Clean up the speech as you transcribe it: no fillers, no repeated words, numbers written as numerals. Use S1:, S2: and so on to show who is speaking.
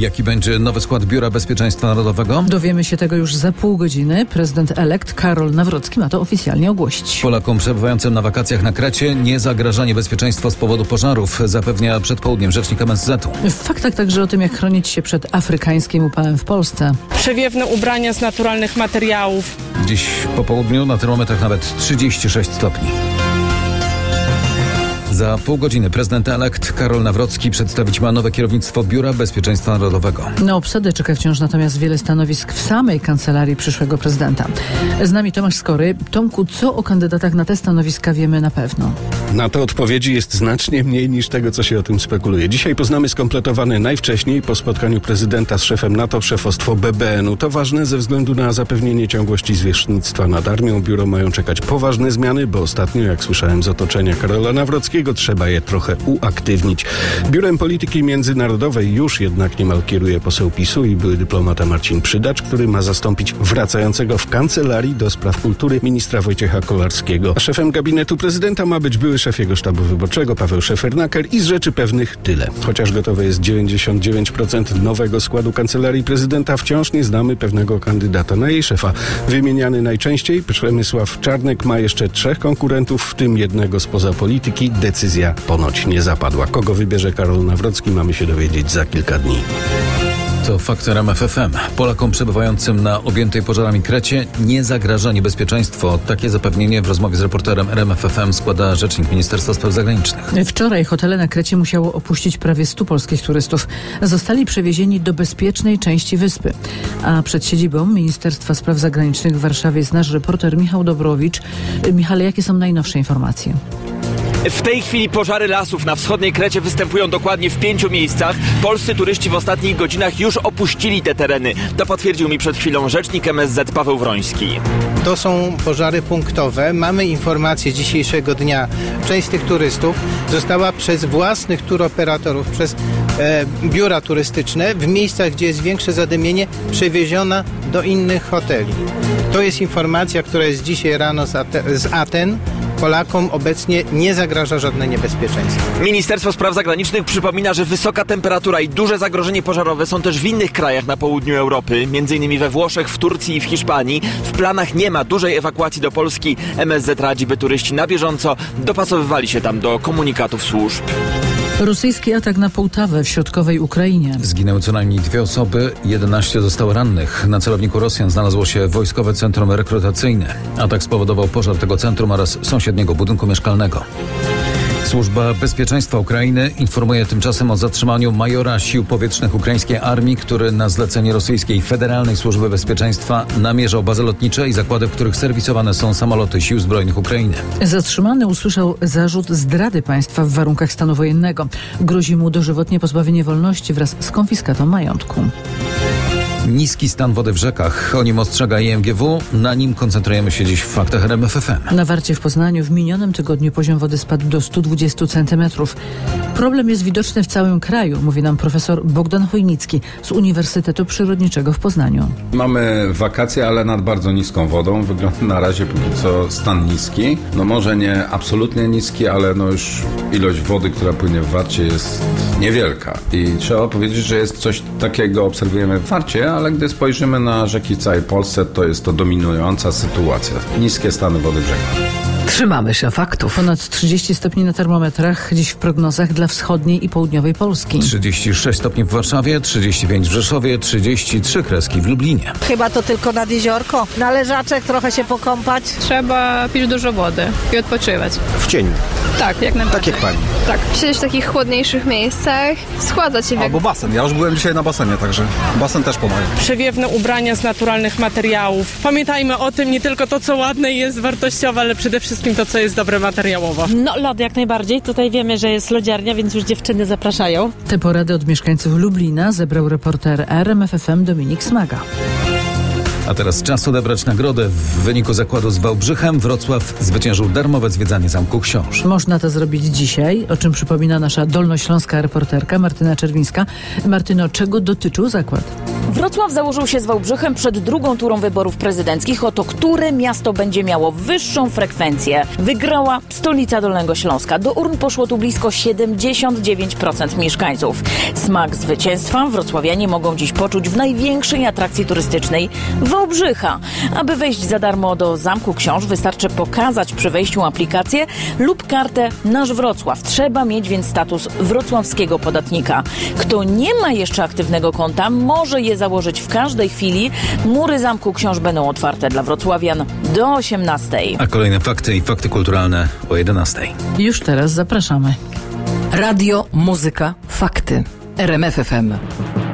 S1: Jaki będzie nowy skład Biura Bezpieczeństwa Narodowego?
S2: Dowiemy się tego już za pół godziny. Prezydent-elekt Karol Nawrocki ma to oficjalnie ogłosić.
S1: Polakom przebywającym na wakacjach na Krecie nie zagraża niebezpieczeństwo z powodu pożarów, zapewnia przed południem rzecznik MSZ-u.
S2: W faktach także o tym, jak chronić się przed afrykańskim upałem w Polsce.
S3: Przewiewne ubrania z naturalnych materiałów.
S1: Dziś po południu na termometrach nawet 36 stopni. Za pół godziny prezydent-elekt Karol Nawrocki przedstawić ma nowe kierownictwo Biura Bezpieczeństwa Narodowego.
S2: Na obsadę czeka wciąż natomiast wiele stanowisk w samej kancelarii przyszłego prezydenta. Z nami Tomasz Skory. Tomku, co o kandydatach na te stanowiska wiemy na pewno?
S4: Na to odpowiedzi jest znacznie mniej niż tego, co się o tym spekuluje. Dzisiaj poznamy skompletowany najwcześniej po spotkaniu prezydenta z szefem NATO szefostwo BBN-u. To ważne ze względu na zapewnienie ciągłości zwierzchnictwa nad armią. Biuro mają czekać poważne zmiany, bo ostatnio, jak słyszałem z otoczenia Karola Nawrockiego, trzeba je trochę uaktywnić. Biurem Polityki Międzynarodowej już jednak niemal kieruje poseł PiS-u i były dyplomata Marcin Przydacz, który ma zastąpić wracającego w kancelarii do spraw kultury ministra Wojciecha Kolarskiego. A szefem gabinetu prezydenta ma być były szef jego sztabu wyborczego Paweł Szefernaker i z rzeczy pewnych tyle. Chociaż gotowe jest 99% nowego składu kancelarii prezydenta, wciąż nie znamy pewnego kandydata na jej szefa. Wymieniany najczęściej Przemysław Czarnek ma jeszcze 3 konkurentów, w tym jednego spoza polityki. Decyzja ponoć nie zapadła. Kogo wybierze Karol Nawrocki, mamy się dowiedzieć za kilka dni.
S1: To fakt RMF FM. Polakom przebywającym na objętej pożarami Krecie nie zagraża niebezpieczeństwo. Takie zapewnienie w rozmowie z reporterem RMF FM składa rzecznik Ministerstwa Spraw Zagranicznych.
S2: Wczoraj hotele na Krecie musiało opuścić prawie 100 polskich turystów. Zostali przewiezieni do bezpiecznej części wyspy. A przed siedzibą Ministerstwa Spraw Zagranicznych w Warszawie jest nasz reporter Michał Dobrowicz. Michale, jakie są najnowsze informacje?
S5: W tej chwili pożary lasów na wschodniej Krecie występują dokładnie w 5 miejscach. Polscy turyści w ostatnich godzinach już opuścili te tereny. To potwierdził mi przed chwilą rzecznik MSZ Paweł Wroński.
S6: To są pożary punktowe. Mamy informację dzisiejszego dnia. Część z tych turystów została przez własnych turoperatorów, przez biura turystyczne w miejscach, gdzie jest większe przewieziona do innych hoteli. To jest informacja, która jest dzisiaj rano z Aten. Polakom obecnie nie zagraża żadne niebezpieczeństwo.
S5: Ministerstwo Spraw Zagranicznych przypomina, że wysoka temperatura i duże zagrożenie pożarowe są też w innych krajach na południu Europy, m.in. we Włoszech, w Turcji i w Hiszpanii. W planach nie ma dużej ewakuacji do Polski. MSZ radzi, by turyści na bieżąco dopasowywali się tam do komunikatów służb.
S2: Rosyjski atak na Połtawę w środkowej Ukrainie.
S1: Zginęły co najmniej 2 osoby, 11 zostało rannych. Na celowniku Rosjan znalazło się wojskowe centrum rekrutacyjne. Atak spowodował pożar tego centrum oraz sąsiedniego budynku mieszkalnego. Służba Bezpieczeństwa Ukrainy informuje tymczasem o zatrzymaniu majora sił powietrznych ukraińskiej armii, który na zlecenie rosyjskiej Federalnej Służby Bezpieczeństwa namierzał bazy lotnicze i zakłady, w których serwisowane są samoloty sił zbrojnych Ukrainy.
S2: Zatrzymany usłyszał zarzut zdrady państwa w warunkach stanu wojennego. Grozi mu dożywotnie pozbawienie wolności wraz z konfiskatą majątku.
S1: Niski stan wody w rzekach. O nim ostrzega IMGW. Na nim koncentrujemy się dziś w faktach RMF FM.
S2: Na Warcie w Poznaniu w minionym tygodniu poziom wody spadł do 120 cm. Problem jest widoczny w całym kraju, mówi nam profesor Bogdan Chojnicki z Uniwersytetu Przyrodniczego w Poznaniu.
S7: Mamy wakacje, ale nad bardzo niską wodą. Wygląda na razie póki co stan niski. No może nie absolutnie niski, ale no już ilość wody, która płynie w Warcie jest niewielka. I trzeba powiedzieć, że jest coś takiego obserwujemy w Warcie, ale gdy spojrzymy na rzeki w całej Polsce, to jest to dominująca sytuacja. Niskie stany wody w rzekach.
S2: Trzymamy się faktów. Ponad 30 stopni na termometrach dziś w prognozach dla wschodniej i południowej Polski.
S1: 36 stopni w Warszawie, 35 w Rzeszowie, 33 kreski w Lublinie.
S8: Chyba to tylko nad jeziorko. Na leżaczek trochę się pokąpać.
S9: Trzeba pić dużo wody i odpoczywać.
S10: W cieniu.
S9: Tak, jak najbardziej.
S10: Tak jak pani.
S9: Tak. Siedzieć w takich chłodniejszych miejscach, schładzać się.
S11: Albo basen. Ja już byłem dzisiaj na basenie, także basen też pomaga.
S3: Przewiewne ubrania z naturalnych materiałów. Pamiętajmy o tym, nie tylko to, co ładne jest wartościowe, ale przede wszystkim to, co jest dobre materiałowo.
S12: No lody jak najbardziej. Tutaj wiemy, że jest lodziarnia, więc już dziewczyny zapraszają.
S2: Te porady od mieszkańców Lublina zebrał reporter RMF FM Dominik Smaga.
S1: A teraz czas odebrać nagrodę. W wyniku zakładu z Wałbrzychem Wrocław zwyciężył darmowe zwiedzanie Zamku Książ.
S2: Można to zrobić dzisiaj, o czym przypomina nasza dolnośląska reporterka Martyna Czerwińska. Martyno, czego dotyczył zakład?
S10: Wrocław założył się z Wałbrzychem przed drugą turą wyborów prezydenckich o to, które miasto będzie miało wyższą frekwencję. Wygrała stolica Dolnego Śląska. Do urn poszło tu blisko 79% mieszkańców. Smak zwycięstwa wrocławianie mogą dziś poczuć w największej atrakcji turystycznej Wałbrzycha. Aby wejść za darmo do Zamku Książ, wystarczy pokazać przy wejściu aplikację lub kartę Nasz Wrocław. Trzeba mieć więc status wrocławskiego podatnika. Kto nie ma jeszcze aktywnego konta, może je założyć w każdej chwili. Mury Zamku Książ będą otwarte dla wrocławian do 18.
S1: A kolejne fakty i fakty kulturalne o 11.
S2: Już teraz zapraszamy.
S13: Radio, muzyka, fakty. RMF FM.